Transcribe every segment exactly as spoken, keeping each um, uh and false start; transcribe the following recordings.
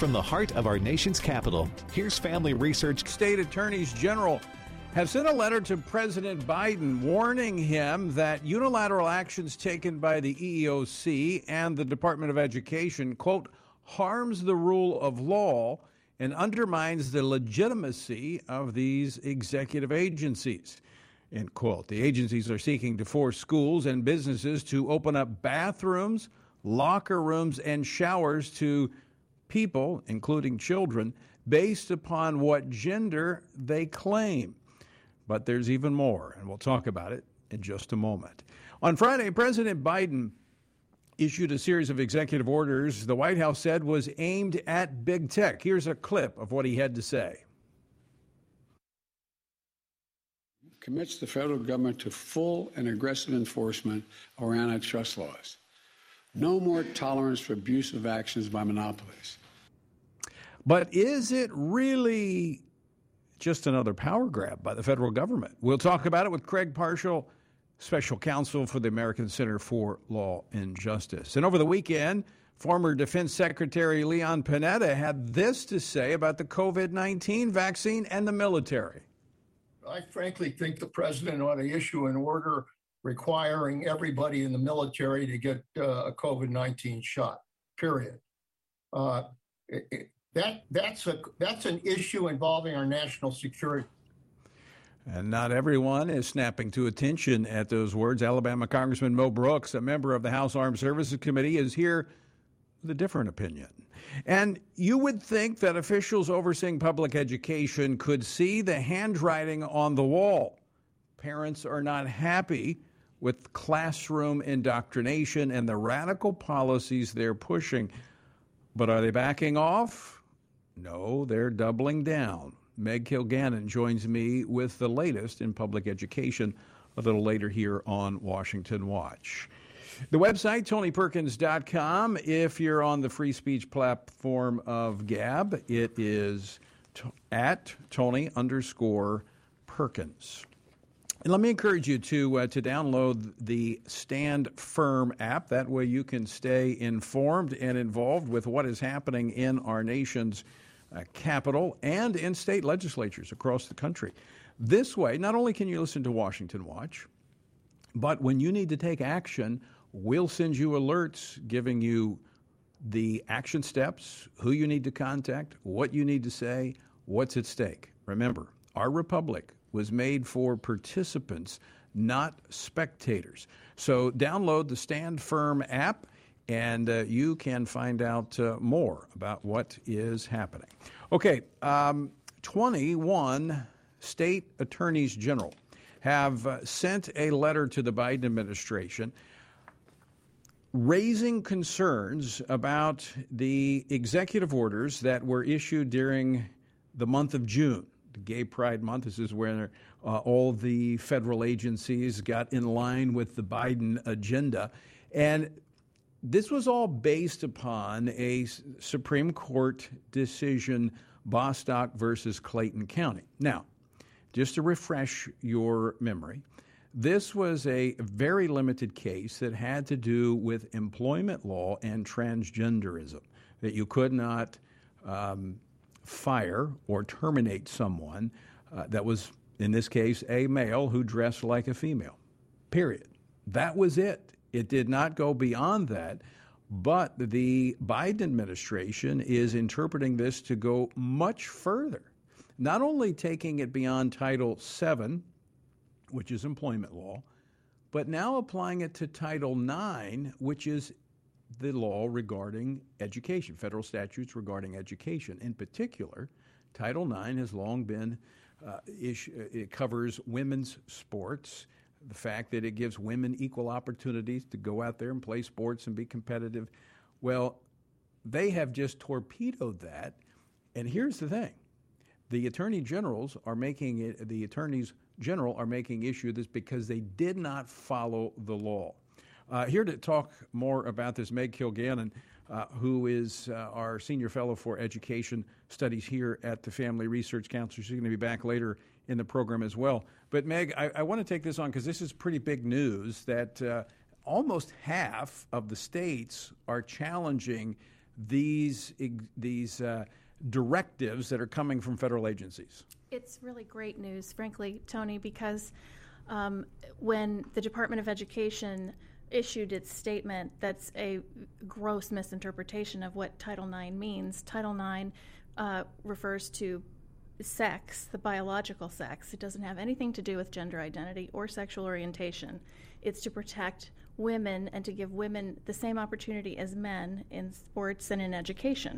From the heart of our nation's capital, here's Family Research. State attorneys general have sent a letter to President Biden warning him that unilateral actions taken by the E E O C and the Department of Education, quote, harms the rule of law and undermines the legitimacy of these executive agencies, end quote. The agencies are seeking to force schools and businesses to open up bathrooms, locker rooms, and showers to people, including children, based upon what gender they claim. But there's even more, and we'll talk about it in just a moment. On Friday, President Biden issued a series of executive orders the White House said was aimed at big tech. Here's a clip of what he had to say. Commits the federal government to full and aggressive enforcement of our antitrust laws. No more tolerance for abusive actions by monopolies. But is it really just another power grab by the federal government? We'll talk about it with Craig Parshall, Special Counsel for the American Center for Law and Justice. And over the weekend, former Defense Secretary Leon Panetta had this to say about the covid nineteen vaccine and the military. I frankly think the president ought to issue an order requiring everybody in the military to get uh, a covid nineteen shot, period. Uh, it, it, that that's a that's an issue involving our national security. And not everyone is snapping to attention at those words. Alabama Congressman Mo Brooks, a member of the House Armed Services Committee, is here with a different opinion. And you would think that officials overseeing public education could see the handwriting on the wall. Parents are not happy with classroom indoctrination and the radical policies they're pushing. But are they backing off? No, they're doubling down. Meg Kilgannon joins me with the latest in public education a little later here on Washington Watch. The website, Tony Perkins dot com. If you're on the free speech platform of Gab, it is t- at Tony underscore Perkins. And let me encourage you to uh, to download the Stand Firm app. That way you can stay informed and involved with what is happening in our nation's uh, capital and in state legislatures across the country. This way, not only can you listen to Washington Watch, but when you need to take action, we'll send you alerts giving you the action steps, who you need to contact, what you need to say, what's at stake. Remember, our republic was made for participants, not spectators. So download the Stand Firm app, and uh, you can find out uh, more about what is happening. Okay, um, twenty-one state attorneys general have uh, sent a letter to the Biden administration raising concerns about the executive orders that were issued during the month of June. The Gay Pride Month. This is where uh, all the federal agencies got in line with the Biden agenda. And this was all based upon a Supreme Court decision, Bostock versus Clayton County. Now, just to refresh your memory, this was a very limited case that had to do with employment law and transgenderism, that you could not um, fire or terminate someone uh, that was, in this case, a male who dressed like a female, period. That was it. It did not go beyond that, but the Biden administration is interpreting this to go much further, not only taking it beyond Title seven, which is employment law, but now applying it to Title nine, which is the law regarding education, federal statutes regarding education. In particular, Title nine has long been, uh, issue, it covers women's sports, the fact that it gives women equal opportunities to go out there and play sports and be competitive. Well, they have just torpedoed that. And here's the thing. The attorney generals are making it, the attorneys general are making issue of this because they did not follow the law. Uh, here to talk more about this, Meg Kilgannon, uh, who is uh, our senior fellow for education studies here at the Family Research Council. She's going to be back later in the program as well. But Meg, I, I want to take this on because this is pretty big news that uh, almost half of the states are challenging these these uh, directives that are coming from federal agencies? It's really great news, frankly, Tony, because um, when the Department of Education issued its statement, that's a gross misinterpretation of what Title nine means. Title nine uh, refers to sex, the biological sex. It doesn't have anything to do with gender identity or sexual orientation. It's to protect women and to give women the same opportunity as men in sports and in education.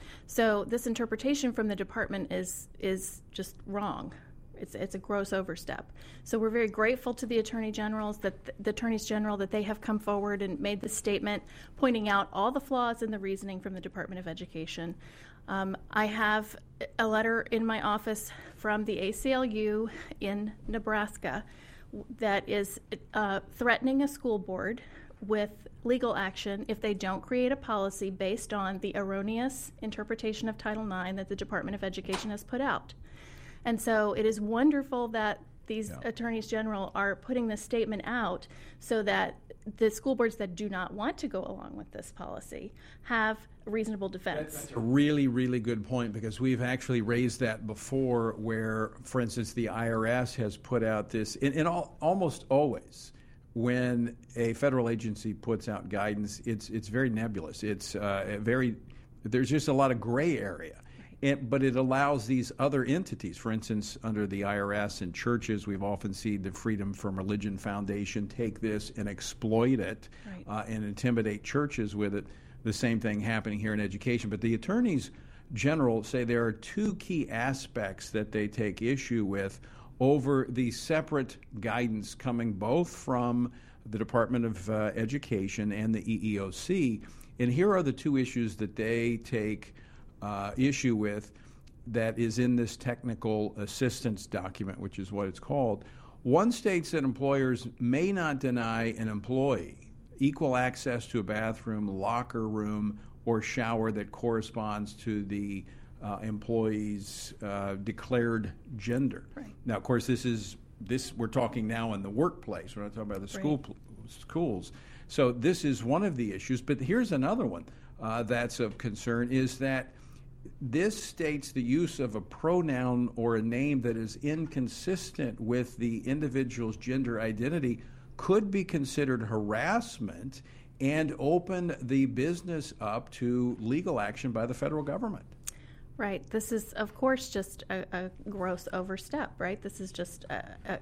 So this interpretation from the department is is just wrong. It's it's a gross overstep. So we're very grateful to the attorney generals that the attorneys general that they have come forward and made this statement, pointing out all the flaws in the reasoning from the Department of Education. Um, I have a letter in my office from the A C L U in Nebraska that is uh, threatening a school board with legal action if they don't create a policy based on the erroneous interpretation of Title nine that the Department of Education has put out. And so it is wonderful that these yeah. attorneys general are putting this statement out so that the school boards that do not want to go along with this policy have reasonable defense. That's a really, really good point, because we've actually raised that before where, for instance, the I R S has put out this, and, and all, almost always when a federal agency puts out guidance, it's it's very nebulous. It's uh, very, there's just a lot of gray area. It, but it allows these other entities, for instance, under the I R S and churches, we've often seen the Freedom from Religion Foundation take this and exploit it right. uh, and intimidate churches with it. The same thing happening here in education. But the attorneys general say there are two key aspects that they take issue with over the separate guidance coming both from the Department of uh, Education and the E E O C. And here are the two issues that they take Uh, issue with that is in this technical assistance document, which is what it's called. One states that employers may not deny an employee equal access to a bathroom, locker room, or shower that corresponds to the uh, employee's uh, declared gender. Right. Now, of course, this is this we're talking now in the workplace. We're not talking about the school right. schools. So this is one of the issues. But here's another one uh, that's of concern: is that this states the use of a pronoun or a name that is inconsistent with the individual's gender identity could be considered harassment and open the business up to legal action by the federal government. Right. This is, of course, just a, a gross overstep, right? This is just a, a,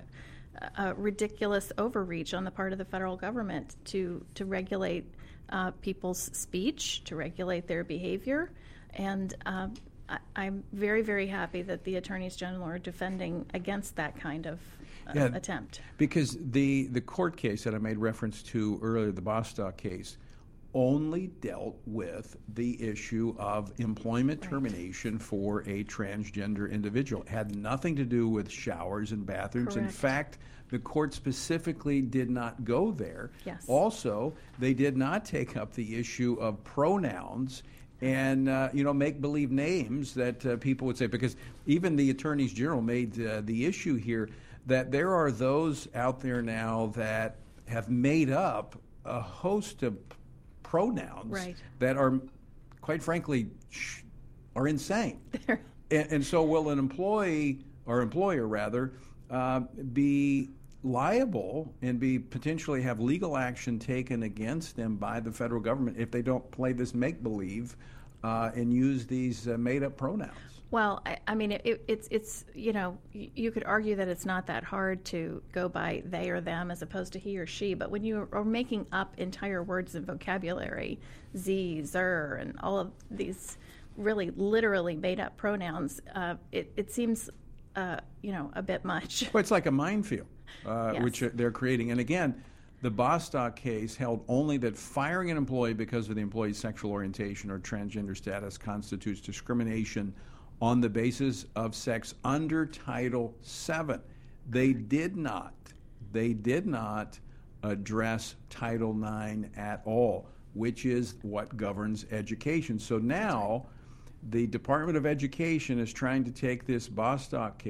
a ridiculous overreach on the part of the federal government to, to regulate uh, people's speech, to regulate their behavior. And um, I, I'm very, very happy that the attorneys general are defending against that kind of uh, yeah, attempt. Because the, the court case that I made reference to earlier, the Bostock case, only dealt with the issue of employment right. termination for a transgender individual. It had nothing to do with showers and bathrooms. Correct. In fact, the court specifically did not go there. Yes. Also, they did not take up the issue of pronouns and, uh, you know, make-believe names that uh, people would say, because even the attorneys general made uh, the issue here that there are those out there now that have made up a host of pronouns right. that are, quite frankly, sh- are insane. and, and so will an employee, or employer rather, uh, be liable and be potentially have legal action taken against them by the federal government if they don't play this make-believe uh, and use these uh, made-up pronouns. Well, I, I mean, it, it's, it's you know, you could argue that it's not that hard to go by they or them as opposed to he or she, but when you are making up entire words and vocabulary, z, zer, and all of these really literally made-up pronouns, uh, it, it seems, uh, you know, a bit much. Well, it's like a minefield. Uh, yes. which they're creating. And again, the Bostock case held only that firing an employee because of the employee's sexual orientation or transgender status constitutes discrimination on the basis of sex under Title seven. They did not, they did not address Title nine at all, which is what governs education. So now the Department of Education is trying to take this Bostock case,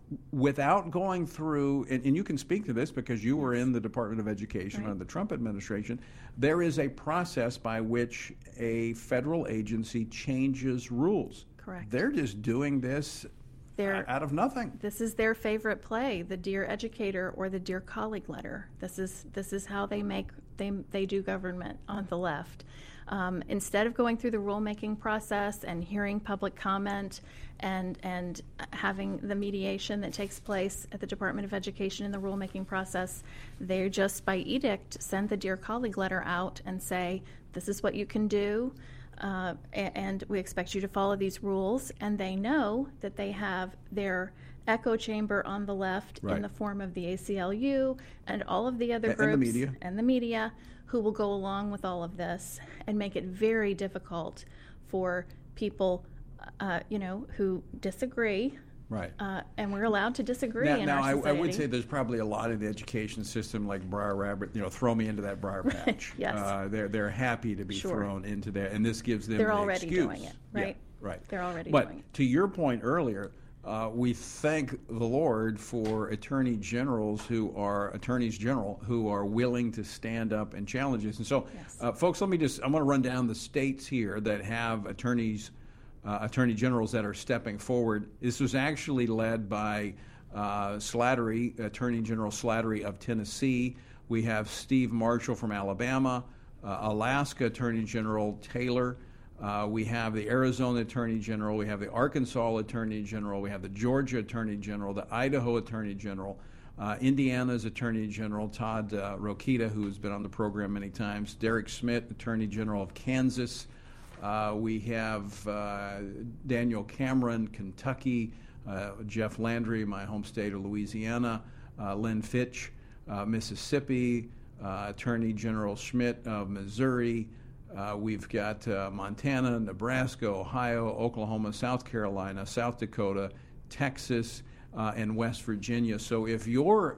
without going through, and, and you can speak to this because you were in the Department of Education Right. under the Trump administration, there is a process by which a federal agency changes rules. Correct. They're just doing this They're- out of nothing. This is their favorite play, the Dear Educator or the Dear Colleague letter. This is this is how they make they they do government on the left. Um, instead of going through the rulemaking process and hearing public comment and and having the mediation that takes place at the Department of Education in the rulemaking process, they just by edict send the Dear Colleague letter out and say, this is what you can do. Uh, a- and we expect you to follow these rules, and they know that they have their echo chamber on the left Right. in the form of the A C L U and all of the other A- and the groups media. and the media who will go along with all of this and make it very difficult for people, uh, you know, who disagree. Right. Uh, and we're allowed to disagree Now, in now our I, I society. would say there's probably a lot in the education system like Briar Rabbit, you know, throw me into that briar patch. Yes. Uh, they're, they're happy to be Sure. thrown into that, and this gives them They're the already excuse. doing it, Yeah, right? right. They're already but doing it. to your point earlier, uh, we thank the Lord for attorney generals who are attorneys general who are willing to stand up and challenge this. And so, Yes. uh, folks, let me just, I'm going to run down the states here that have attorneys Uh, attorney generals that are stepping forward. This was actually led by uh, Slattery, Attorney General Slattery of Tennessee. We have Steve Marshall from Alabama, uh, Alaska Attorney General Taylor. Uh, we have the Arizona Attorney General. We have the Arkansas Attorney General. We have the Georgia Attorney General, the Idaho Attorney General, uh, Indiana's Attorney General Todd uh, Rokita, who's been on the program many times, Derek Schmidt, Attorney General of Kansas. Uh, we have uh, Daniel Cameron, Kentucky, uh, Jeff Landry, my home state of Louisiana, uh, Lynn Fitch, uh, Mississippi, uh, Attorney General Schmidt of Missouri. Uh, we've got uh, Montana, Nebraska, Ohio, Oklahoma, South Carolina, South Dakota, Texas, uh, and West Virginia. So if your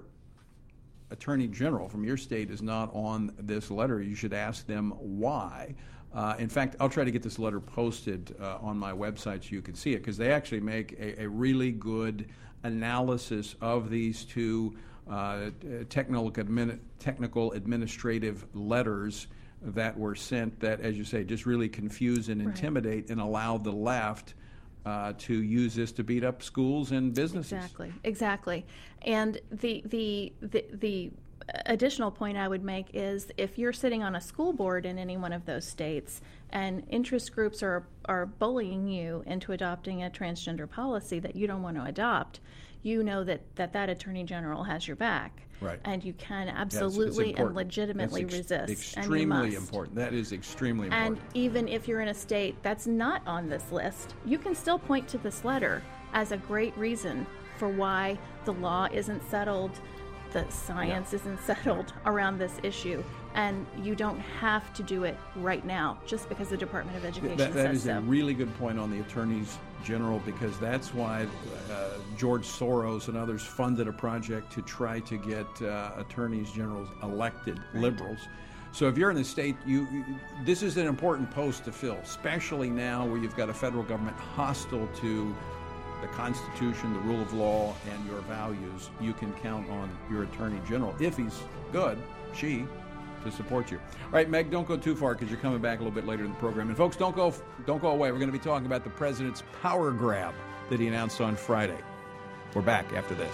Attorney General from your state is not on this letter, you should ask them why. Uh, in fact, I'll try to get this letter posted uh, on my website so you can see it, because they actually make a, a really good analysis of these two uh, technical, admin, technical administrative letters that were sent that, as you say, just really confuse and intimidate right. and allow the left uh, to use this to beat up schools and businesses. Exactly, exactly. And the the the, the additional point I would make is if you're sitting on a school board in any one of those states and interest groups are, are bullying you into adopting a transgender policy that you don't want to adopt, you know that that, that Attorney General has your back. Right. And you can Yeah, it's- it's absolutely and important. legitimately That's ex- resist. Extremely and you must. important. That is extremely And important. even if you're in a state that's not on this list, you can still point to this letter as a great reason for why the law isn't settled, the science yeah. isn't settled around this issue, and you don't have to do it right now just because the Department of Education That, that says is so. a really good point on the attorneys general, because that's why uh, George Soros and others funded a project to try to get uh, attorneys generals elected, Right. liberals. So if you're in the state, you, you this is an important post to fill, especially now where you've got a federal government hostile to the Constitution, the rule of law, and your values. You can count on your attorney general, if he's good, she, to support you. All right, Meg, don't go too far because you're coming back a little bit later in the program. And folks, don't go, don't go away. We're going to be talking about the president's power grab that he announced on Friday. We're back after this.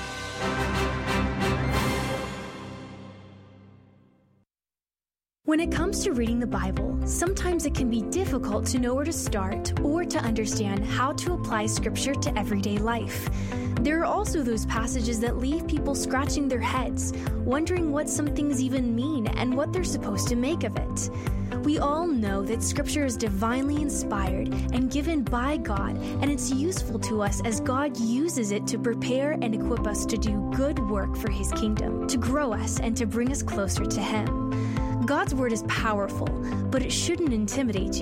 When it comes to reading the Bible, sometimes it can be difficult to know where to start or to understand how to apply Scripture to everyday life. There are also those passages that leave people scratching their heads, wondering what some things even mean and what they're supposed to make of it. We all know that Scripture is divinely inspired and given by God, and it's useful to us as God uses it to prepare and equip us to do good work for His kingdom, to grow us and to bring us closer to Him. God's Word is powerful, but it shouldn't intimidate you.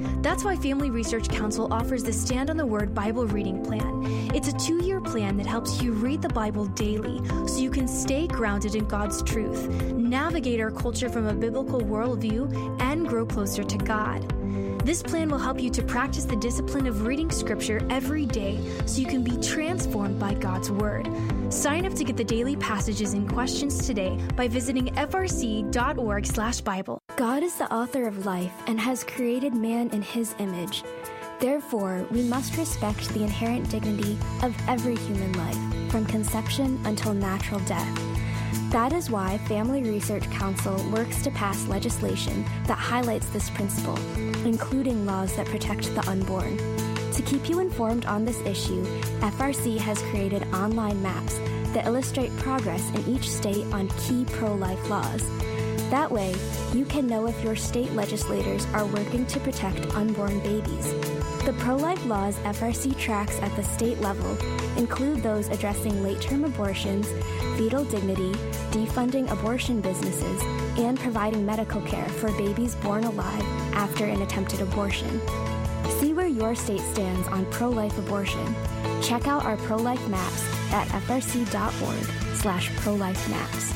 That's why Family Research Council offers the Stand on the Word Bible Reading Plan. It's a two-year plan that helps you read the Bible daily so you can stay grounded in God's truth, navigate our culture from a biblical worldview, and grow closer to God. This plan will help you to practice the discipline of reading Scripture every day so you can be transformed by God's Word. Sign up to get the daily passages and questions today by visiting f r c dot org slash Bible. God is the author of life and has created man in his image. Therefore, we must respect the inherent dignity of every human life, from conception until natural death. That is why Family Research Council works to pass legislation that highlights this principle, including laws that protect the unborn. To keep you informed on this issue, F R C has created online maps that illustrate progress in each state on key pro-life laws. That way, you can know if your state legislators are working to protect unborn babies. The pro-life laws F R C tracks at the state level include those addressing late-term abortions, fetal dignity, defunding abortion businesses, and providing medical care for babies born alive after an attempted abortion. See where your state stands on pro-life abortion. Check out our pro-life maps at f r c dot org slash pro-life maps.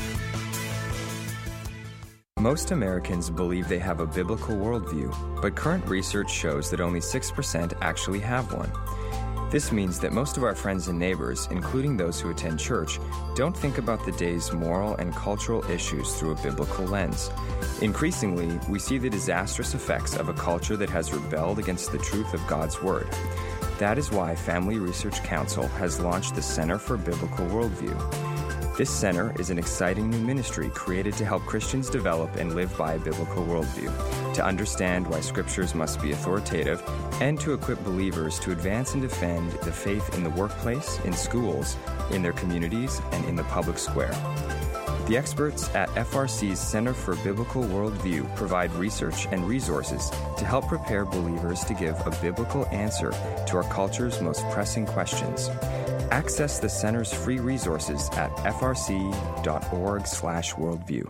Most Americans believe they have a biblical worldview, but current research shows that only six percent actually have one. This means that most of our friends and neighbors, including those who attend church, don't think about the day's moral and cultural issues through a biblical lens. Increasingly, we see the disastrous effects of a culture that has rebelled against the truth of God's Word. That is why Family Research Council has launched the Center for Biblical Worldview. This center is an exciting new ministry created to help Christians develop and live by a biblical worldview, to understand why scriptures must be authoritative, and to equip believers to advance and defend the faith in the workplace, in schools, in their communities, and in the public square. The experts at F R C's Center for Biblical Worldview provide research and resources to help prepare believers to give a biblical answer to our culture's most pressing questions. Access the center's free resources at f r c dot org slash worldview.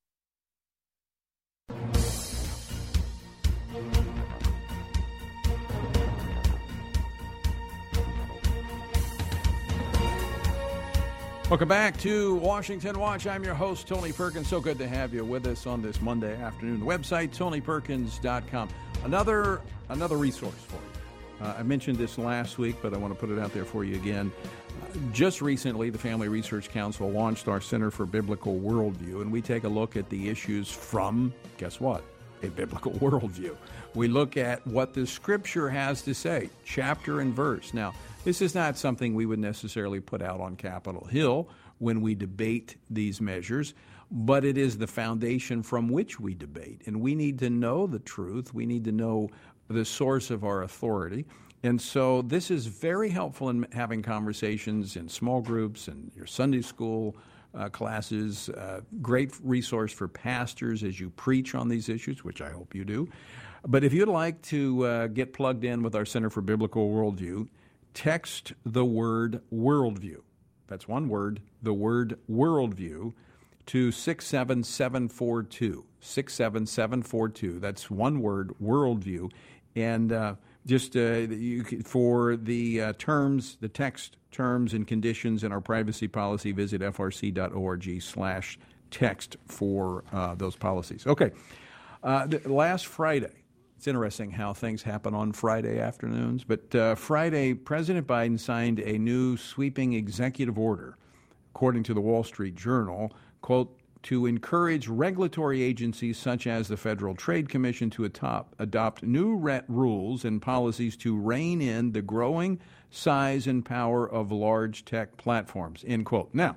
Welcome back to Washington Watch. I'm your host, Tony Perkins. So good to have you with us on this Monday afternoon. The website, tony perkins dot com. Another, another resource for you. Uh, I mentioned this last week, but I want to put it out there for you again. Uh, just recently, the Family Research Council launched our Center for Biblical Worldview, and we take a look at the issues from, guess what, a biblical worldview. We look at what the Scripture has to say, chapter and verse. Now, this is not something we would necessarily put out on Capitol Hill when we debate these measures, but it is the foundation from which we debate. And we need to know the truth. We need to know the source of our authority. And so this is very helpful in having conversations in small groups and your Sunday school uh, classes. Uh, great resource for pastors as you preach on these issues, which I hope you do. But if you'd like to uh, get plugged in with our Center for Biblical Worldview, text the word worldview. That's one word, the word worldview, to six seven seven four two. six seven seven four two. That's one word, worldview. And uh, just uh, you, for the uh, terms, the text terms and conditions in our privacy policy, visit f r c dot org slash text for uh, those policies. Okay. Uh, the, last Friday, it's interesting how things happen on Friday afternoons, but uh, Friday, President Biden signed a new sweeping executive order, according to the Wall Street Journal, quote, to encourage regulatory agencies such as the Federal Trade Commission to atop, adopt new re- rules and policies to rein in the growing size and power of large tech platforms, end quote. Now,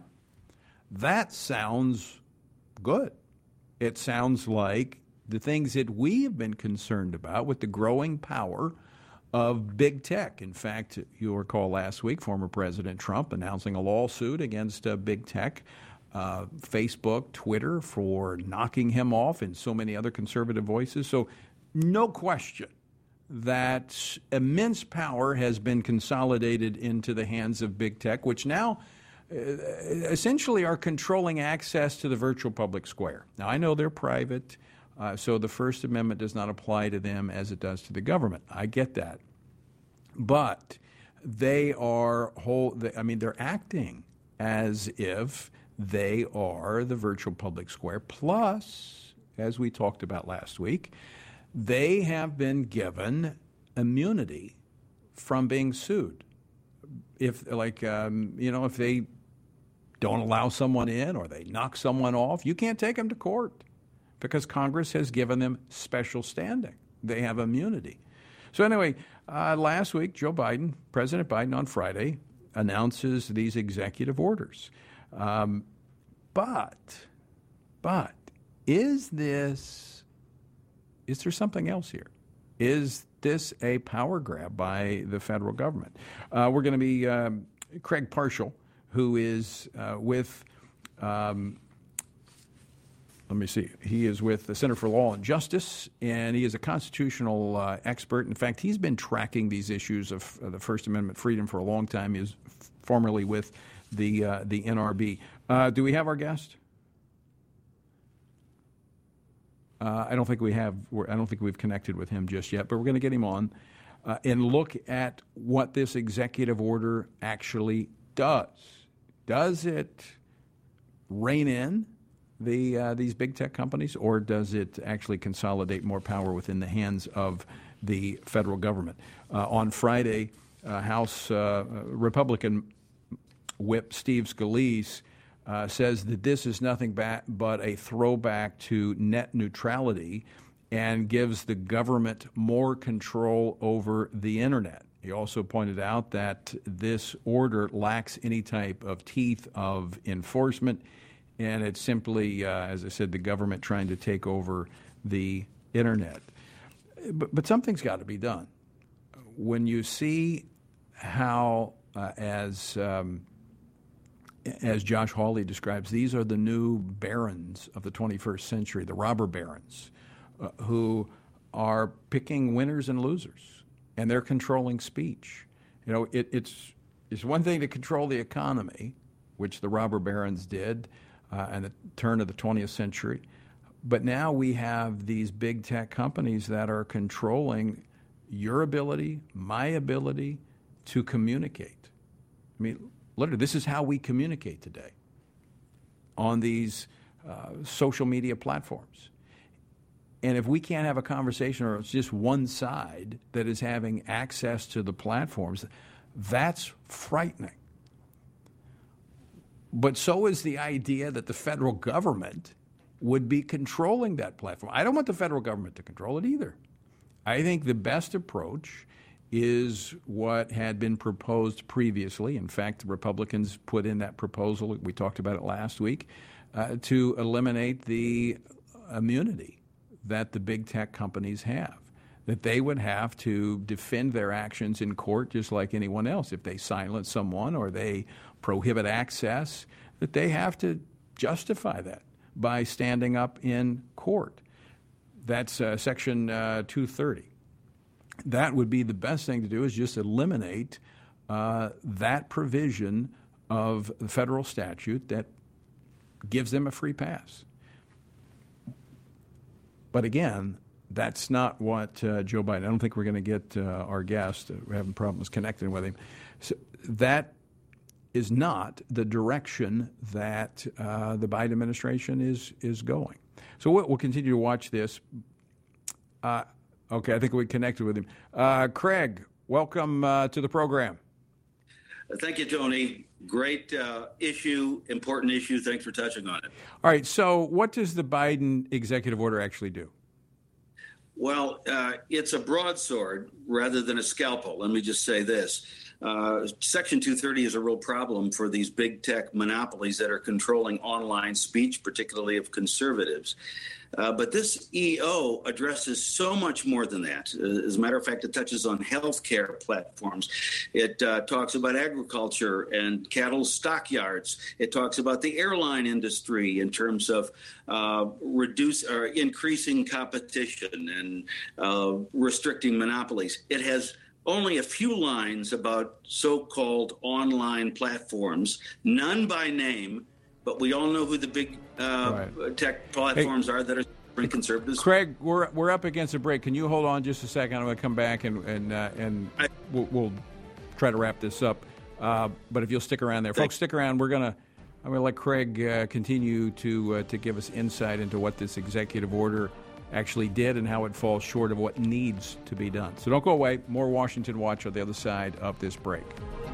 that sounds good. It sounds like the things that we have been concerned about with the growing power of big tech. In fact, you'll recall last week, former President Trump announcing a lawsuit against uh, big tech, uh, Facebook, Twitter, for knocking him off, and so many other conservative voices. So no question that immense power has been consolidated into the hands of big tech, which now uh, essentially are controlling access to the virtual public square. Now, I know they're private. Uh, so the First Amendment does not apply to them as it does to the government. I get that. But they are whole, I mean, they're acting as if they are the virtual public square. Plus, as we talked about last week, they have been given immunity from being sued. If, like, um, you know, if they don't allow someone in or they knock someone off, you can't take them to court because Congress has given them special standing. They have immunity. So anyway, uh, last week, Joe Biden, President Biden on Friday, announces these executive orders. Um, but, but, is this, is there something else here? Is this a power grab by the federal government? Uh, we're going to be um, Craig Parshall, who is uh, with, um, let me see, he is with the Center for Law and Justice, and he is a constitutional uh, expert. In fact, he's been tracking these issues of uh, the First Amendment freedom for a long time. He was f- formerly with the uh, the N R B. Uh, do we have our guest? Uh, I don't think we have. We're, I don't think we've connected with him just yet, but we're going to get him on uh, and look at what this executive order actually does. Does it rein in the uh, these big tech companies, or does it actually consolidate more power within the hands of the federal government? Uh, on Friday, uh, House uh, Republican Whip Steve Scalise uh, says that this is nothing ba- but a throwback to net neutrality and gives the government more control over the internet. He also pointed out that this order lacks any type of teeth of enforcement, and it's simply, uh, as I said, the government trying to take over the internet. But, but something's got to be done. When you see how, uh, as um, as Josh Hawley describes, these are the new barons of the twenty-first century, the robber barons, uh, who are picking winners and losers, and they're controlling speech. You know, it, it's it's one thing to control the economy, which the robber barons did uh, at the turn of the twentieth century. But now we have these big tech companies that are controlling your ability, my ability to communicate. I mean, literally, this is how we communicate today on these uh, social media platforms. And if we can't have a conversation, or it's just one side that is having access to the platforms, that's frightening. But so is the idea that the federal government would be controlling that platform. I don't want the federal government to control it either. I think the best approach is what had been proposed previously. In fact, the Republicans put in that proposal, we talked about it last week, uh, to eliminate the immunity that the big tech companies have, that they would have to defend their actions in court just like anyone else. If they silence someone or they prohibit access, that they have to justify that by standing up in court. That's uh, Section uh, two thirty. That would be the best thing to do, is just eliminate uh, that provision of the federal statute that gives them a free pass. But again, that's not what uh, Joe Biden, I don't think we're going to get uh, our guest. We're having problems connecting with him. So that is not the direction that uh, the Biden administration is is going. So we'll, we'll continue to watch this. Uh, okay, I think we connected with him. Uh, Craig, welcome uh, to the program. Thank you, Tony. Great uh, issue, important issue. Thanks for touching on it. All right, so what does the Biden executive order actually do? Well, uh, it's a broadsword rather than a scalpel. Let me just say this. Uh, Section two thirty is a real problem for these big tech monopolies that are controlling online speech, particularly of conservatives. Uh, but this E O addresses so much more than that. Uh, as a matter of fact, it touches on healthcare platforms. It uh, talks about agriculture and cattle stockyards. It talks about the airline industry in terms of uh, reduce or increasing competition and uh, restricting monopolies. It has only a few lines about so-called online platforms, none by name, but we all know who the big uh, right. tech platforms hey, are that are bring conservatives. Craig, we're we're up against a break. Can you hold on just a second? I'm going to come back and and uh, and we'll, we'll try to wrap this up. Uh, but if you'll stick around there, folks, stick around. We're gonna I'm going to let Craig uh, continue to uh, to give us insight into what this executive order actually did and how it falls short of what needs to be done. So don't go away. More Washington Watch on the other side of this break.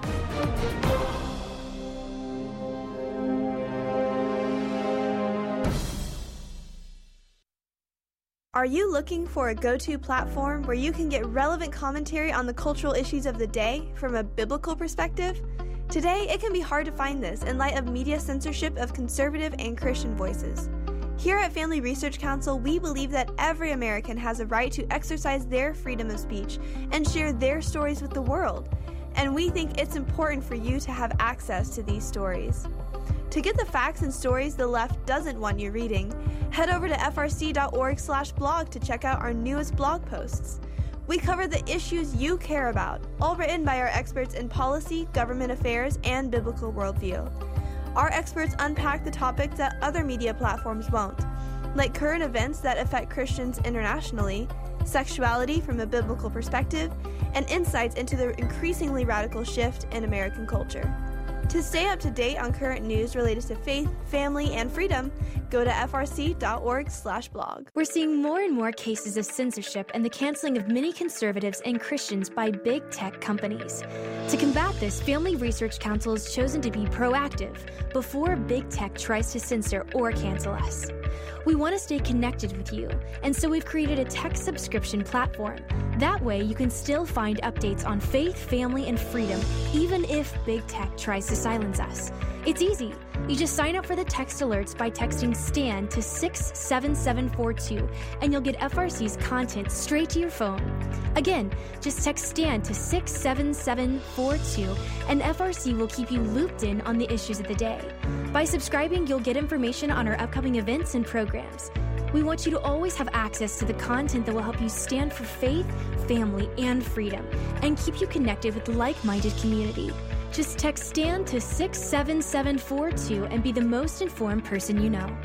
Are you looking for a go-to platform where you can get relevant commentary on the cultural issues of the day from a biblical perspective? Today, it can be hard to find this in light of media censorship of conservative and Christian voices. Here at Family Research Council, we believe that every American has a right to exercise their freedom of speech and share their stories with the world. And we think it's important for you to have access to these stories. To get the facts and stories the left doesn't want you reading, head over to f r c dot org slash blog to check out our newest blog posts. We cover the issues you care about, all written by our experts in policy, government affairs, and biblical worldview. Our experts unpack the topics that other media platforms won't, like current events that affect Christians internationally, sexuality from a biblical perspective, and insights into the increasingly radical shift in American culture. To stay up to date on current news related to faith, family, and freedom, go to f r c dot org slash blog. We're seeing more and more cases of censorship and the canceling of many conservatives and Christians by big tech companies. To combat this, Family Research Council has chosen to be proactive before big tech tries to censor or cancel us. We want to stay connected with you, and so we've created a tech subscription platform. That way, you can still find updates on faith, family, and freedom, even if big tech tries to silence us. It's easy. You just sign up for the text alerts by texting STAN to six seven seven four two, and you'll get F R C's content straight to your phone. Again, just text STAN to six seven seven four two, and F R C will keep you looped in on the issues of the day. By subscribing, you'll get information on our upcoming events and programs. We want you to always have access to the content that will help you stand for faith, family, and freedom, and keep you connected with the like-minded community. Just text STAN to six seven seven four two and be the most informed person you know.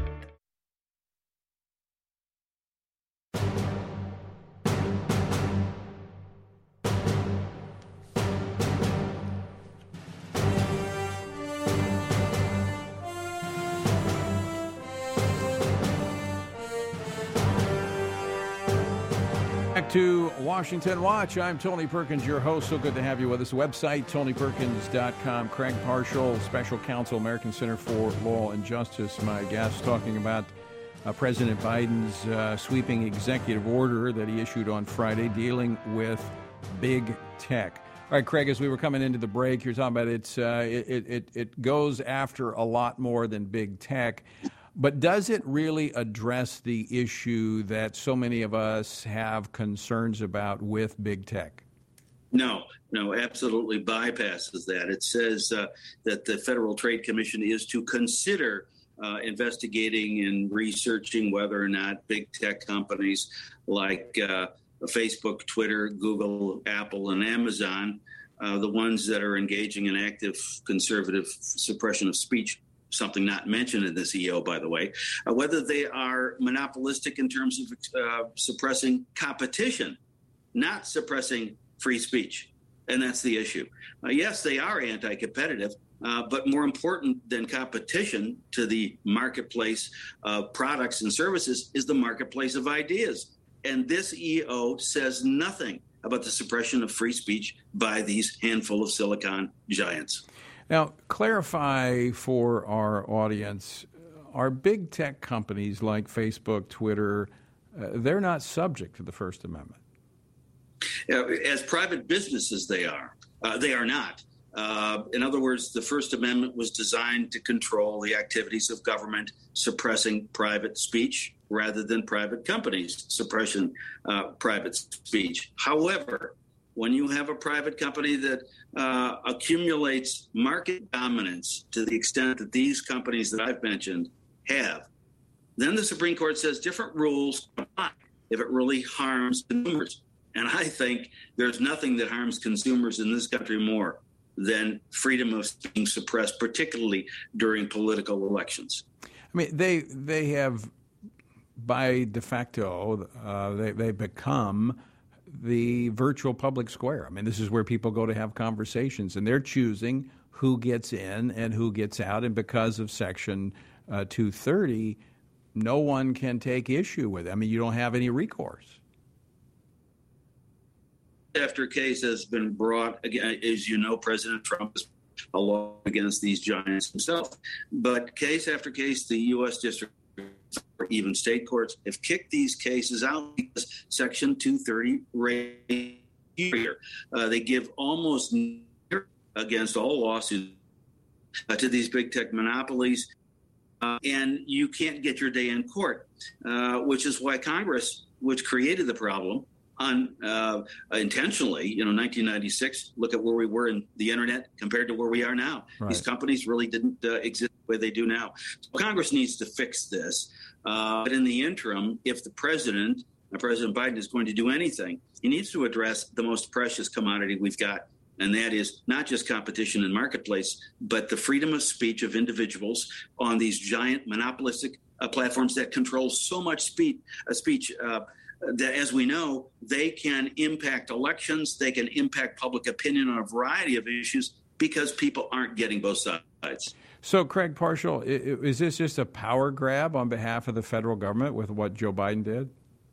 Back to Washington Watch. I'm Tony Perkins, your host. So good to have you with us. Website, tony perkins dot com. Craig Parshall, Special Counsel, American Center for Law and Justice, my guest, talking about uh, President Biden's uh, sweeping executive order that he issued on Friday dealing with big tech. All right, Craig, as we were coming into the break, you're talking about it's, uh, it, it, it goes after a lot more than big tech. But does it really address the issue that so many of us have concerns about with big tech? No, no, absolutely bypasses that. It says uh, that the Federal Trade Commission is to consider uh, investigating and researching whether or not big tech companies like uh, Facebook, Twitter, Google, Apple, and Amazon, uh, the ones that are engaging in active conservative suppression of speech, something not mentioned in this E O, by the way, uh, whether they are monopolistic in terms of uh, suppressing competition, not suppressing free speech. And that's the issue. Uh, yes, they are anti-competitive, uh, but more important than competition to the marketplace of products and services is the marketplace of ideas. And this E O says nothing about the suppression of free speech by these handful of silicon giants. Now, clarify for our audience, are big tech companies like Facebook, Twitter, uh, they're not subject to the First Amendment? Uh, as private businesses, they are. Uh, they are not. Uh, in other words, the First Amendment was designed to control the activities of government suppressing private speech rather than private companies suppressing uh, private speech. However, when you have a private company that uh, accumulates market dominance to the extent that these companies that I've mentioned have, then the Supreme Court says different rules apply if it really harms consumers. And I think there's nothing that harms consumers in this country more than freedom of being suppressed, particularly during political elections. I mean, they they have by de facto, uh, they, they become the virtual public square. I mean, this is where people go to have conversations, and they're choosing who gets in and who gets out. And because of Section uh, two thirty, no one can take issue with it. I mean, you don't have any recourse. After case has been brought, again, as you know, President Trump is a law against these giants himself. But case after case, the U S District or even state courts have kicked these cases out because Section two thirty raised here. Uh, they give almost against all lawsuits uh, to these big tech monopolies, uh, and you can't get your day in court, uh, which is why Congress, which created the problem, on uh, intentionally, you know, nineteen ninety-six, look at where we were in the internet compared to where we are now. Right. These companies really didn't uh, exist the way they do now. So Congress needs to fix this. Uh, but in the interim, if the president, uh, President Biden, is going to do anything, he needs to address the most precious commodity we've got. And that is not just competition in marketplace, but the freedom of speech of individuals on these giant monopolistic uh, platforms that control so much speech, uh, speech uh, that, as we know, they can impact elections, they can impact public opinion on a variety of issues because people aren't getting both sides. So, Craig Parshall, is this just a power grab on behalf of the federal government with what Joe Biden did?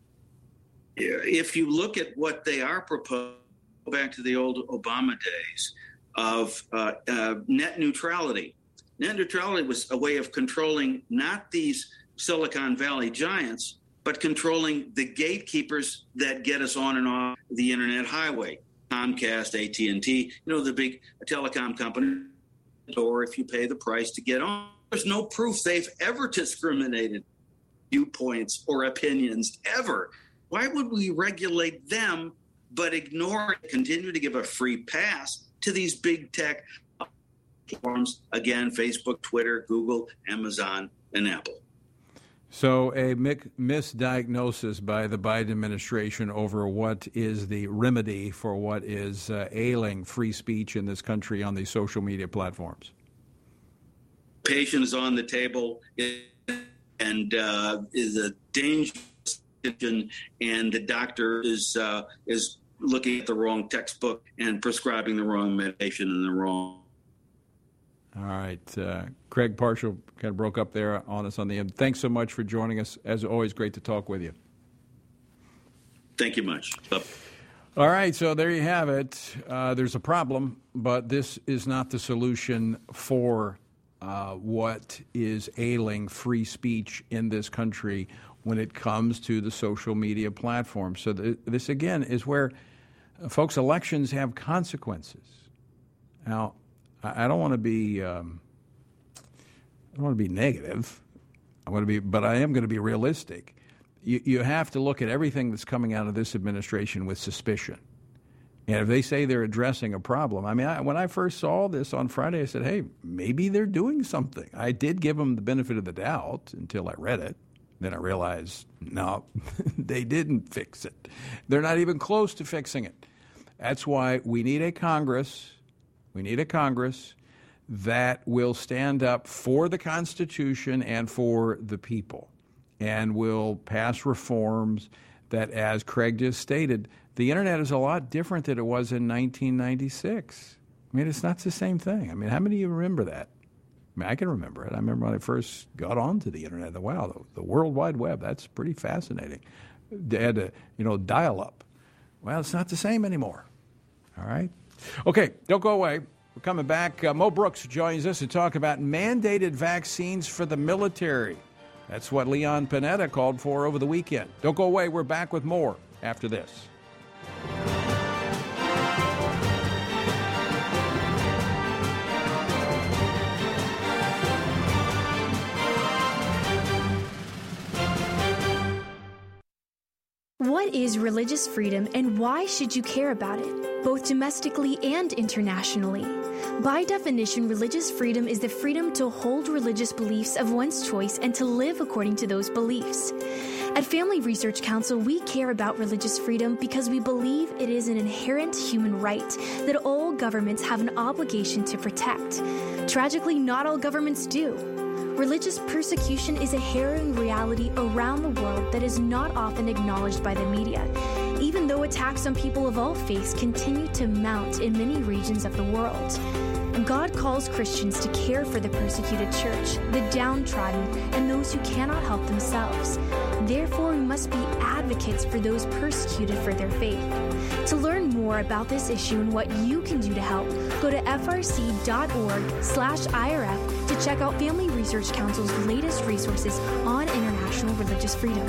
If you look at what they are proposing, go back to the old Obama days of uh, uh, net neutrality. Net neutrality was a way of controlling not these Silicon Valley giants, but controlling the gatekeepers that get us on and off the internet highway. Comcast, A T and T, you know, the big telecom company, or if you pay the price to get on. There's no proof they've ever discriminated viewpoints or opinions, ever. Why would we regulate them but ignore and continue to give a free pass to these big tech platforms? Again, Facebook, Twitter, Google, Amazon, and Apple. So a misdiagnosis by the Biden administration over what is the remedy for what is uh, ailing free speech in this country on these social media platforms. Patient is on the table, and uh, is a dangerous situation, and the doctor is uh, is looking at the wrong textbook and prescribing the wrong medication and the wrong. All right. Uh, Craig Parshall kind of broke up there on us on the end. Thanks so much for joining us. As always, great to talk with you. Thank you much. Bye. All right. So there you have it. Uh, there's a problem, but this is not the solution for uh, what is ailing free speech in this country when it comes to the social media platform. So th- this, again, is where, uh, folks, elections have consequences. Now, I don't want to be. Um, I don't want to be negative. I want to be, but I am going to be realistic. You, you have to look at everything that's coming out of this administration with suspicion. And if they say they're addressing a problem, I mean, I, when I first saw this on Friday, I said, "Hey, maybe they're doing something." I did give them the benefit of the doubt until I read it. Then I realized, no, they didn't fix it. They're not even close to fixing it. That's why we need a Congress. We need a Congress that will stand up for the Constitution and for the people and will pass reforms that, as Craig just stated, the Internet is a lot different than it was in nineteen ninety-six. I mean, it's not the same thing. I mean, how many of you remember that? I mean, I can remember it. I remember when I first got onto the Internet. Wow, the, the World Wide Web, that's pretty fascinating. They had to, you know, dial up. Well, it's not the same anymore. All right? Okay, don't go away. We're coming back. Uh, Mo Brooks joins us to talk about mandated vaccines for the military. That's what Leon Panetta called for over the weekend. Don't go away. We're back with more after this. What is religious freedom and why should you care about it, both domestically and internationally? By definition, religious freedom is the freedom to hold religious beliefs of one's choice and to live according to those beliefs. At Family Research Council, we care about religious freedom because we believe it is an inherent human right that all governments have an obligation to protect. Tragically, not all governments do. Religious persecution is a harrowing reality around the world that is not often acknowledged by the media, even though attacks on people of all faiths continue to mount in many regions of the world. God calls Christians to care for the persecuted church, the downtrodden, and those who cannot help themselves. Therefore, we must be advocates for those persecuted for their faith. To learn more about this issue and what you can do to help, go to f r c dot org slash I R F to check out Family Research Council's latest resources on international religious freedom.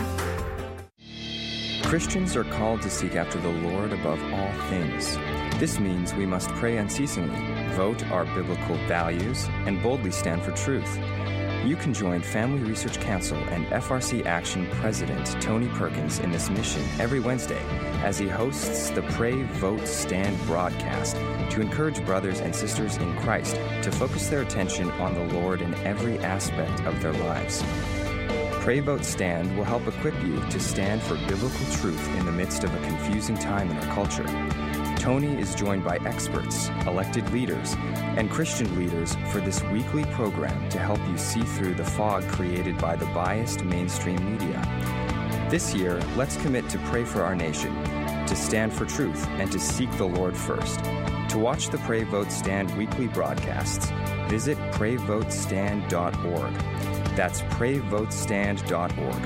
Christians are called to seek after the Lord above all things. This means we must pray unceasingly, vote our biblical values, and boldly stand for truth. You can join Family Research Council and F R C Action President Tony Perkins in this mission every Wednesday as he hosts the Pray, Vote, Stand broadcast to encourage brothers and sisters in Christ to focus their attention on the Lord in every aspect of their lives. Pray, Vote, Stand will help equip you to stand for biblical truth in the midst of a confusing time in our culture. Tony is joined by experts, elected leaders, and Christian leaders for this weekly program to help you see through the fog created by the biased mainstream media. This year, let's commit to pray for our nation, to stand for truth, and to seek the Lord first. To watch the Pray, Vote, Stand weekly broadcasts, visit pray vote stand dot org. That's pray vote stand dot org.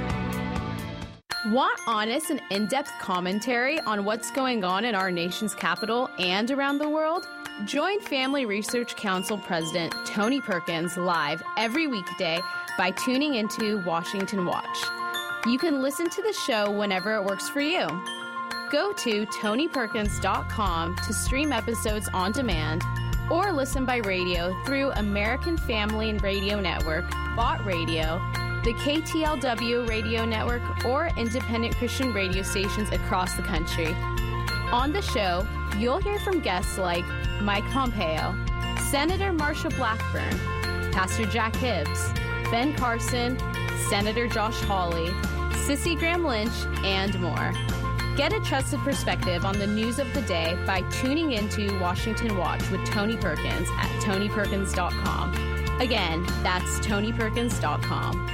Want honest and in-depth commentary on what's going on in our nation's capital and around the world? Join Family Research Council President Tony Perkins live every weekday by tuning into Washington Watch. You can listen to the show whenever it works for you. Go to tony perkins dot com to stream episodes on demand or listen by radio through American Family and Radio Network, Bott Radio, the K T L W radio network, or independent Christian radio stations across the country. On the show, you'll hear from guests like Mike Pompeo, Senator Marsha Blackburn, Pastor Jack Hibbs, Ben Carson, Senator Josh Hawley, Sissy Graham Lynch, and more. Get a trusted perspective on the news of the day by tuning into Washington Watch with Tony Perkins at tony perkins dot com. Again, that's tony perkins dot com.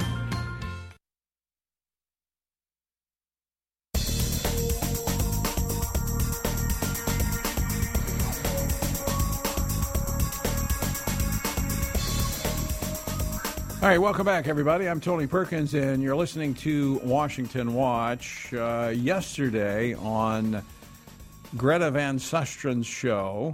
All right, welcome back, everybody. I'm Tony Perkins, and you're listening to Washington Watch. Uh, yesterday on Greta Van Sustren's show,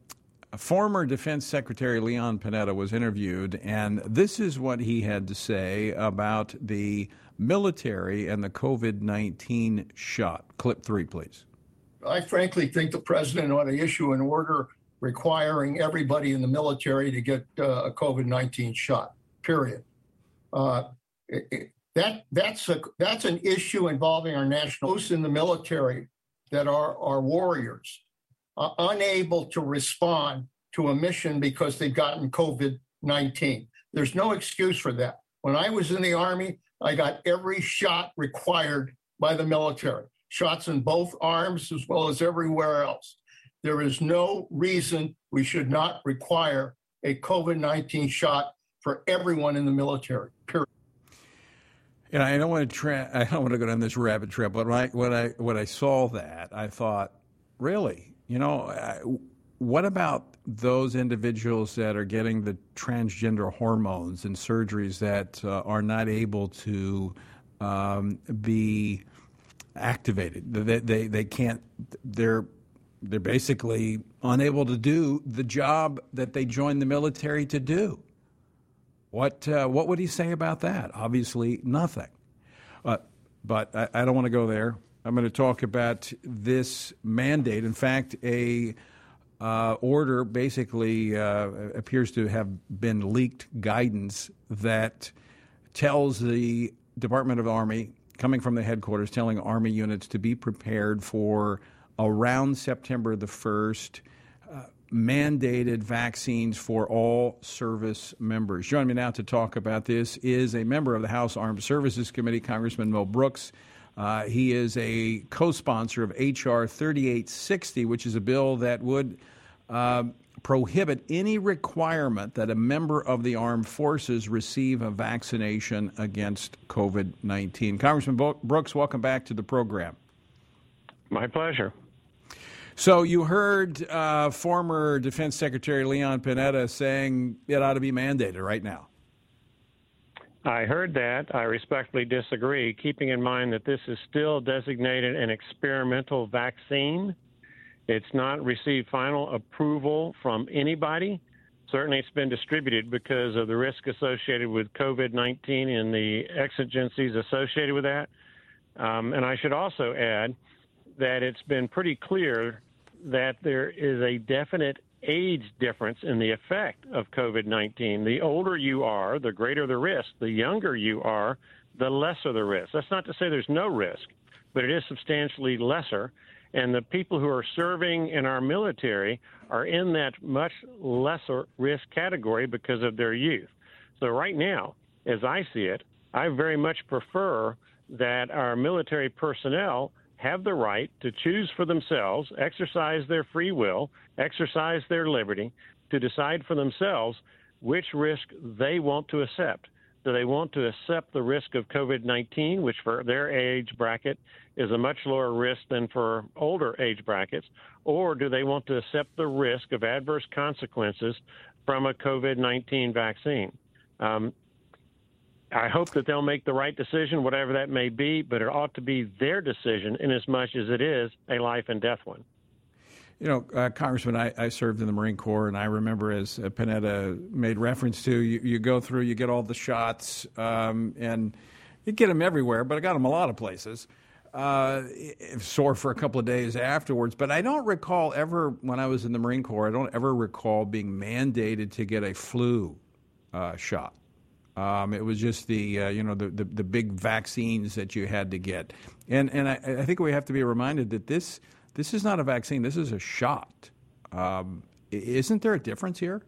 former Defense Secretary Leon Panetta was interviewed, and this is what he had to say about the military and the covid nineteen shot. Clip three, please. I frankly think the president ought to issue an order requiring everybody in the military to get uh, a covid nineteen shot. Period. Uh, it, it, that that's a that's an issue involving our national those in the military that are are warriors, uh, unable to respond to a mission because they've gotten covid nineteen. There's no excuse for that. When I was in the Army, I got every shot required by the military, shots in both arms as well as everywhere else. There is no reason we should not require a covid nineteen shot for everyone in the military. Period. And I don't want to tra- I don't want to go down this rabbit trail, but when I when I when I saw that, I thought, really, you know, I, what about those individuals that are getting the transgender hormones and surgeries that uh, are not able to um, be activated? They, they they can't. They're they're basically unable to do the job that they joined the military to do. What uh, what would he say about that? Obviously, nothing. Uh, but I, I don't want to go there. I'm going to talk about this mandate. In fact, a uh, order basically uh, appears to have been leaked guidance that tells the Department of the Army, coming from the headquarters, telling Army units to be prepared for around September the first, uh, mandated vaccines for all service members. Joining me now to talk about this is a member of the House Armed Services Committee, Congressman Mo Brooks. Uh, he is a co-sponsor of H R thirty-eight sixty, which is a bill that would uh, prohibit any requirement that a member of the armed forces receive a vaccination against COVID nineteen. Congressman Brooks, welcome back to the program. My pleasure. So you heard uh, former Defense Secretary Leon Panetta saying it ought to be mandated right now. I heard that. I respectfully disagree, keeping in mind that this is still designated an experimental vaccine. It's not received final approval from anybody. Certainly it's been distributed because of the risk associated with COVID nineteen and the exigencies associated with that. Um, and I should also add that it's been pretty clear that there is a definite age difference in the effect of COVID nineteen. The older you are, the greater the risk. The younger you are, the lesser the risk. That's not to say there's no risk, but it is substantially lesser. And the people who are serving in our military are in that much lesser risk category because of their youth. So right now, as I see it, I very much prefer that our military personnel have the right to choose for themselves, exercise their free will, exercise their liberty, to decide for themselves which risk they want to accept. Do they want to accept the risk of COVID nineteen, which for their age bracket is a much lower risk than for older age brackets, or do they want to accept the risk of adverse consequences from a COVID nineteen vaccine? Um, I hope that they'll make the right decision, whatever that may be, but it ought to be their decision in as much as it is a life and death one. You know, uh, Congressman, I, I served in the Marine Corps, and I remember, as uh, Panetta made reference to, you, you go through, you get all the shots, um, and you get them everywhere, but I got them a lot of places. Uh, sore for a couple of days afterwards. But I don't recall ever, when I was in the Marine Corps, I don't ever recall being mandated to get a flu uh, shot. Um, it was just the, uh, you know, the, the, the big vaccines that you had to get. And and I, I think we have to be reminded that this this is not a vaccine. This is a shot. Um, isn't there a difference here?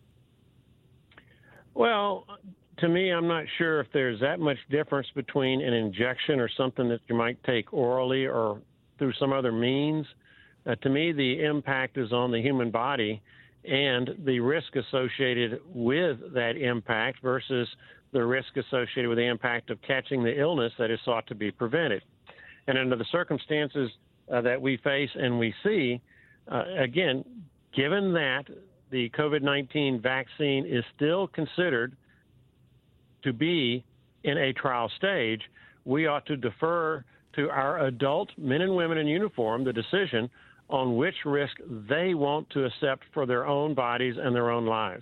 Well, to me, I'm not sure if there's that much difference between an injection or something that you might take orally or through some other means. Uh, to me, the impact is on the human body and the risk associated with that impact versus the risk associated with the impact of catching the illness that is sought to be prevented. And under the circumstances uh, that we face and we see, uh, again, given that the COVID nineteen vaccine is still considered to be in a trial stage, we ought to defer to our adult men and women in uniform the decision on which risk they want to accept for their own bodies and their own lives.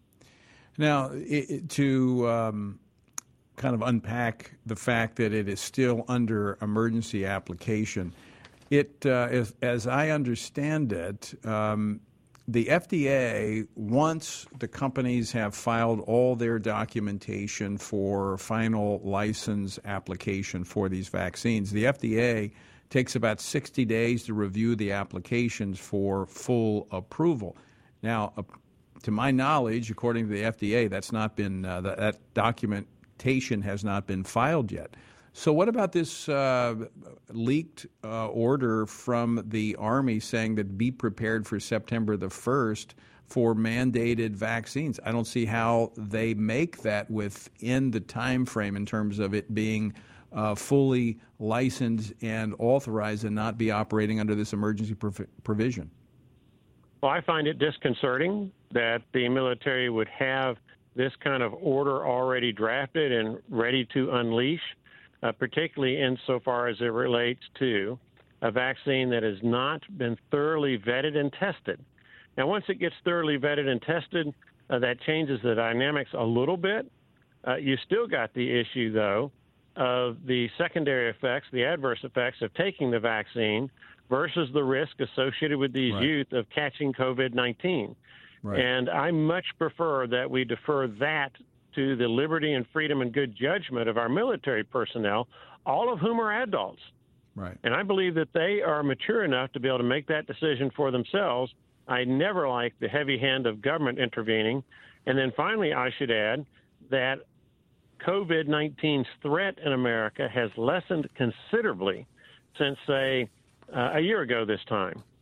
Now, it, to um, kind of unpack the fact that it is still under emergency application, it, uh, as, as I understand it, um, the F D A, once the companies have filed all their documentation for final license application for these vaccines, the F D A takes about sixty days to review the applications for full approval. Now, uh, to my knowledge, according to the F D A, that's not been uh, that, that documentation has not been filed yet. So what about this uh, leaked uh, order from the Army saying that be prepared for September the first for mandated vaccines? I don't see how they make that within the time frame in terms of it being uh, fully licensed and authorized and not be operating under this emergency prov- provision. Well, I find it disconcerting that the military would have this kind of order already drafted and ready to unleash. Uh, particularly insofar as it relates to a vaccine that has not been thoroughly vetted and tested. Now, once it gets thoroughly vetted and tested, uh, that changes the dynamics a little bit. Uh, you still got the issue, though, of the secondary effects, the adverse effects of taking the vaccine versus the risk associated with these right. youth of catching COVID nineteen. Right. And I much prefer that we defer that to the liberty and freedom and good judgment of our military personnel, all of whom are adults. Right. And I believe that they are mature enough to be able to make that decision for themselves. I never like the heavy hand of government intervening. And then finally, I should add that COVID nineteen's threat in America has lessened considerably since, say, uh, a year ago this time.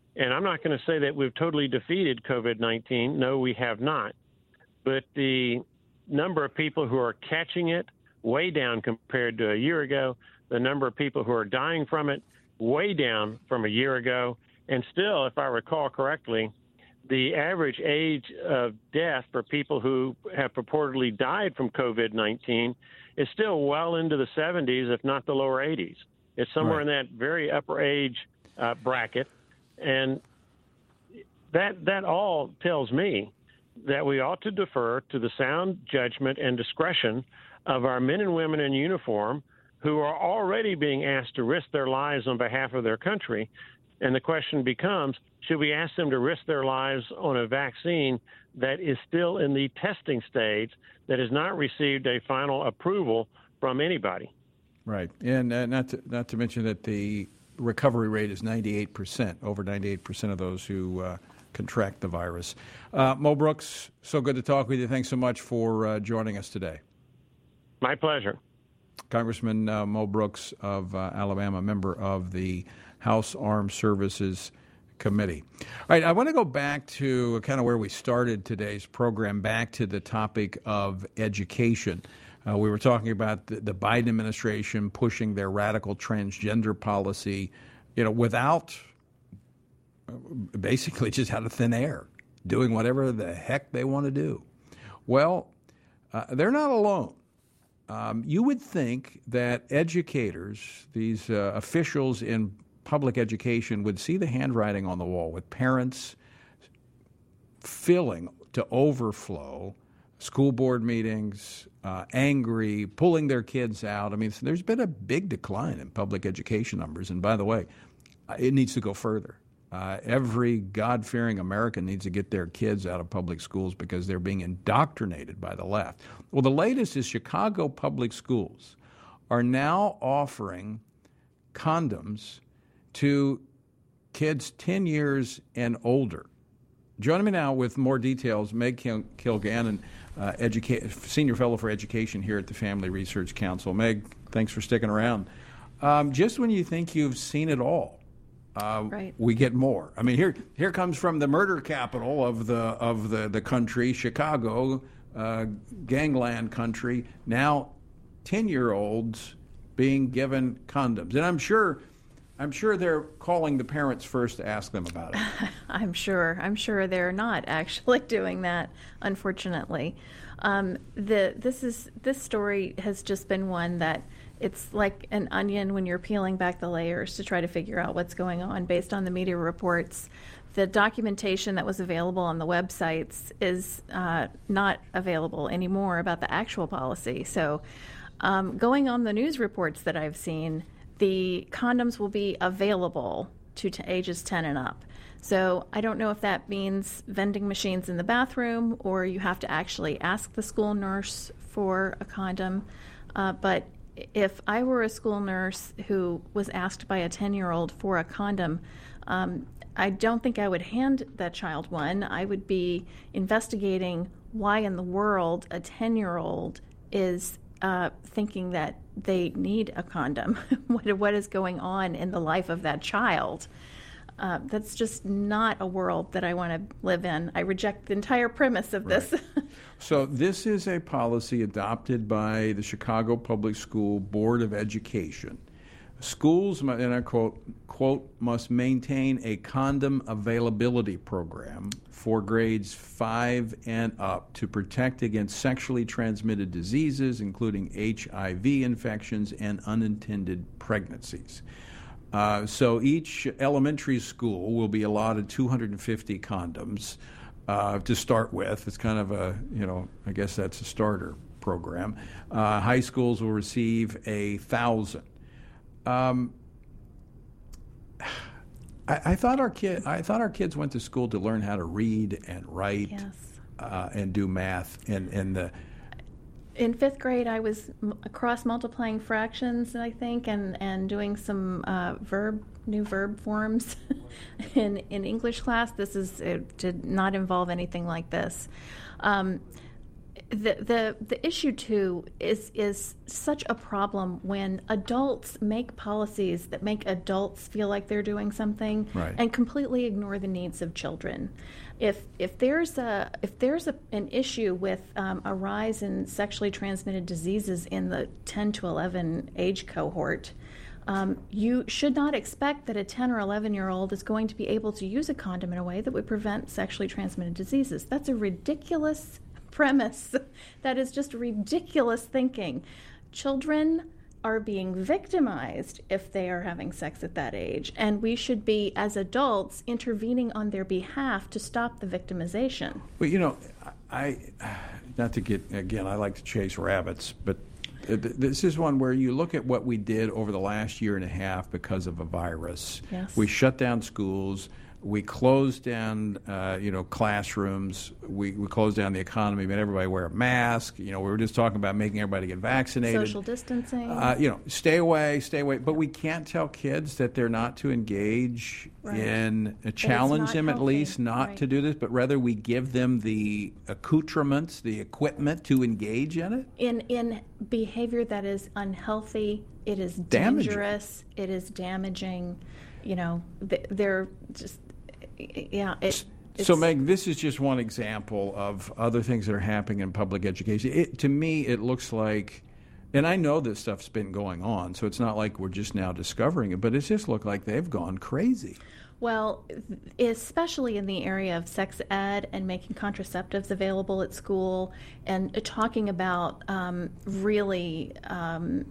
And I'm not going to say that we've totally defeated COVID nineteen. No, we have not. But the number of people who are catching it, way down compared to a year ago. The number of people who are dying from it, way down from a year ago. And still, if I recall correctly, the average age of death for people who have purportedly died from COVID nineteen is still well into the seventies, if not the lower eighties. It's somewhere right in that very upper age uh, bracket. And that that all tells me that we ought to defer to the sound judgment and discretion of our men and women in uniform who are already being asked to risk their lives on behalf of their country. And the question becomes, should we ask them to risk their lives on a vaccine that is still in the testing stage, that has not received a final approval from anybody? Right. And uh, not to, not to mention that the recovery rate is ninety-eight percent, over ninety-eight percent of those who uh, contract the virus. Uh, Mo Brooks, so good to talk with you. Thanks so much for uh, joining us today. My pleasure. Congressman uh, Mo Brooks of uh, Alabama, member of the House Armed Services Committee. All right, I want to go back to kind of where we started today's program, back to the topic of education. Uh, we were talking about the, the Biden administration pushing their radical transgender policy, you know, without uh, basically just out of thin air, doing whatever the heck they want to do. Well, uh, they're not alone. Um, you would think that educators, these uh, officials in public education, would see the handwriting on the wall with parents filling to overflow school board meetings, uh, angry, pulling their kids out. I mean, there's been a big decline in public education numbers. And by the way, it needs to go further. Uh, every God-fearing American needs to get their kids out of public schools because they're being indoctrinated by the left. Well, the latest is Chicago public schools are now offering condoms to kids ten years and older. Joining me now with more details, Meg Kil- Kilgannon, uh, educa- Senior Fellow for Education here at the Family Research Council. Meg, thanks for sticking around. Um, just when you think you've seen it all, Uh, right. we get more. I mean, here here comes from the murder capital of the of the, the country, Chicago, uh, gangland country. Now, ten-year-olds being given condoms, and I'm sure, I'm sure they're calling the parents first to ask them about it. I'm sure. I'm sure they're not actually doing that, unfortunately. Um, the this is this story has just been one that. It's like an onion when you're peeling back the layers to try to figure out what's going on based on the media reports. The documentation that was available on the websites is uh, not available anymore about the actual policy. So um, going on the news reports that I've seen, the condoms will be available to t- ages ten and up. So I don't know if that means vending machines in the bathroom or you have to actually ask the school nurse for a condom. Uh, but if I were a school nurse who was asked by a ten-year-old for a condom, um, I don't think I would hand that child one. I would be investigating why in the world a ten-year-old is uh, thinking that they need a condom. what, what is going on in the life of that child? Uh, that's just not a world that I want to live in. I reject the entire premise of Right. this. So this is a policy adopted by the Chicago Public School Board of Education. Schools, and I quote, quote, must maintain a condom availability program for grades five and up to protect against sexually transmitted diseases, including H I V infections and unintended pregnancies. Uh, so each elementary school will be allotted two hundred fifty condoms uh, to start with. It's kind of a, you know, I guess that's a starter program. Uh, high schools will receive a thousand. Um, I, I thought our kid, I thought our kids went to school to learn how to read and write Yes. uh, and do math and and the. In fifth grade, I was m- across multiplying fractions, I think, and, and doing some uh, verb, new verb forms in in English class. This is it did not involve anything like this. Um, The, the the issue too is is such a problem when adults make policies that make adults feel like they're doing something right. and completely ignore the needs of children. If if there's a if there's a, an issue with um, a rise in sexually transmitted diseases in the ten to eleven age cohort, um, you should not expect that a ten or eleven year old is going to be able to use a condom in a way that would prevent sexually transmitted diseases. That's a ridiculous premise. That is just ridiculous thinking. Children are being victimized if they are having sex at that age, and we should be, as adults, intervening on their behalf to stop the victimization. Well, you know, I, not to get, again, I like to chase rabbits, but this is one where you look at what we did over the last year and a half because of a virus. Yes. We shut down schools. We closed down, uh, you know, classrooms. We, we closed down the economy, made everybody wear a mask. You know, we were just talking about making everybody get vaccinated. Social distancing. Uh, you know, stay away, stay away. But we can't tell kids that they're not to engage right. in, uh, challenge them healthy. At least not right. to do this, but rather we give them the accoutrements, the equipment to engage in it. In in behavior that is unhealthy, it is Damaging. dangerous, it is damaging. You know, they're just. Yeah. It, so, Meg, this is just one example of other things that are happening in public education. It, to me, it looks like, and I know this stuff's been going on, so it's not like we're just now discovering it, but it just looked like they've gone crazy. Well, especially in the area of sex ed and making contraceptives available at school and talking about um, really um,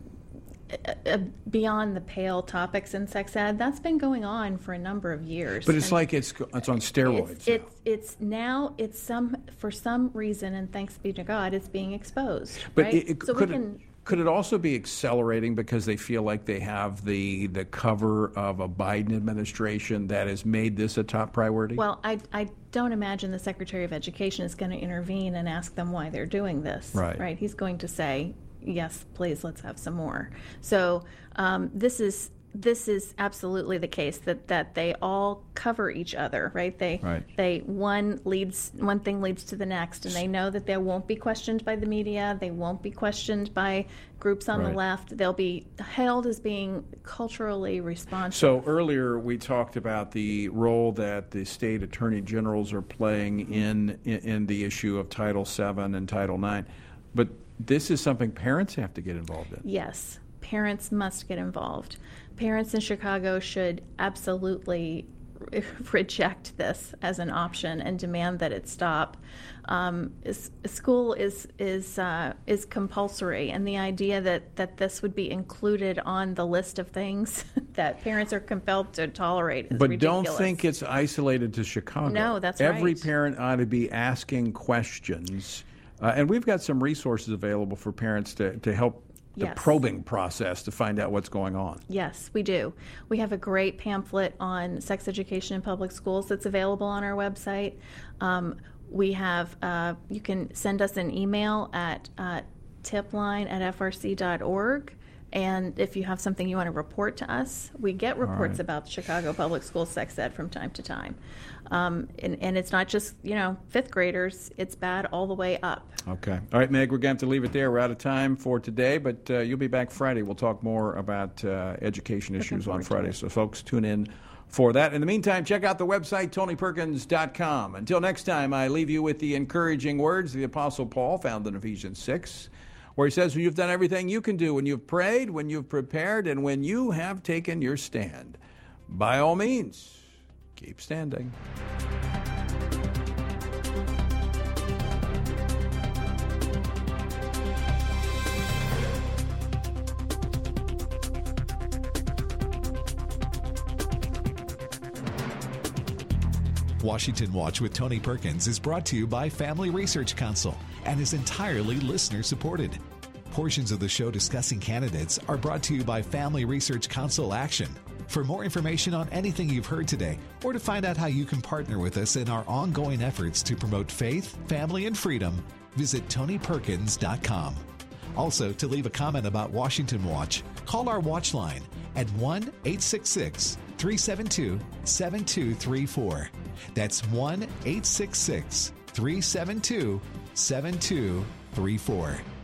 Uh, beyond the pale topics in sex ed, that's been going on for a number of years. But it's and like it's it's on steroids. It's, it's it's now it's some for some reason, and thanks be to God, it's being exposed. But right? it, it, so could we can. It, could it also be accelerating because they feel like they have the the cover of a Biden administration that has made this a top priority? Well, I I don't imagine the Secretary of Education is going to intervene and ask them why they're doing this. Right. Right. He's going to say, yes, please, let's have some more. So um, this is this is absolutely the case that, that they all cover each other, right? They right. they one leads one thing leads to the next, and they know that they won't be questioned by the media. They won't be questioned by groups on right. the left. They'll be hailed as being culturally responsive. So earlier we talked about the role that the state attorney generals are playing in in, in the issue of Title seven and Title nine, but this is something parents have to get involved in. Yes, parents must get involved. Parents in Chicago should absolutely re- reject this as an option and demand that it stop. Um, is, school is is uh, is compulsory, and the idea that, that this would be included on the list of things that parents are compelled to tolerate is but ridiculous. Don't think it's isolated to Chicago. No, that's Every right. parent ought to be asking questions. Uh, and we've got some resources available for parents to, to help the yes. probing process to find out what's going on. Yes, we do. We have a great pamphlet on sex education in public schools that's available on our website. Um, we have, uh, you can send us an email at uh, tipline at f r c dot org. And if you have something you want to report to us, we get reports right. about Chicago Public School sex ed from time to time. Um, and, and it's not just, you know, fifth graders. It's bad all the way up. Okay. All right, Meg, we're going to have to leave it there. We're out of time for today, but uh, you'll be back Friday. We'll talk more about uh, education issues on Friday. So, folks, tune in for that. In the meantime, check out the website, tony perkins dot com. Until next time, I leave you with the encouraging words of the Apostle Paul found in Ephesians six. Where he says, when you've done everything you can do, when you've prayed, when you've prepared, and when you have taken your stand, by all means, keep standing. Washington Watch with Tony Perkins is brought to you by Family Research Council and is entirely listener-supported. Portions of the show discussing candidates are brought to you by Family Research Council Action. For more information on anything you've heard today, or to find out how you can partner with us in our ongoing efforts to promote faith, family, and freedom, visit tony perkins dot com. Also, to leave a comment about Washington Watch, call our watch line at one eight six six, three seven two, seven two three four. That's one eight six six, three seven two, seven two three four.